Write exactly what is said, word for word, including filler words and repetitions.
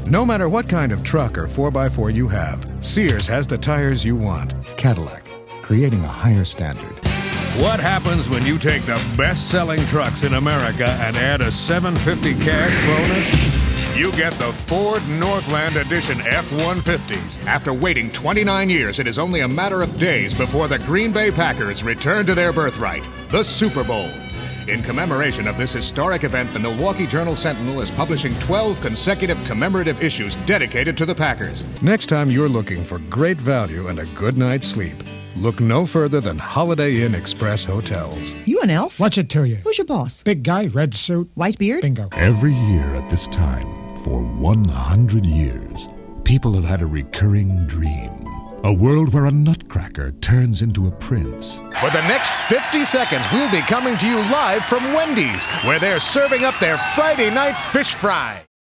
No matter what kind of truck or four by four you have, Sears has the tires you want. Cadillac, creating a higher standard. What happens when you take the best-selling trucks in America and add a seven hundred fifty cash bonus? You get the Ford Northland Edition F one fifties. After waiting twenty-nine years, it is only a matter of days before the Green Bay Packers return to their birthright, the Super Bowl. In commemoration of this historic event, the Milwaukee Journal-Sentinel is publishing twelve consecutive commemorative issues dedicated to the Packers. Next time you're looking for great value and a good night's sleep, look no further than Holiday Inn Express Hotels. You an elf? What's it to you? Who's your boss? Big guy, red suit. White beard? Bingo. Every year at this time, for one hundred years, people have had a recurring dream. A world where a nutcracker turns into a prince. For the next fifty seconds, we'll be coming to you live from Wendy's, where they're serving up their Friday night fish fry.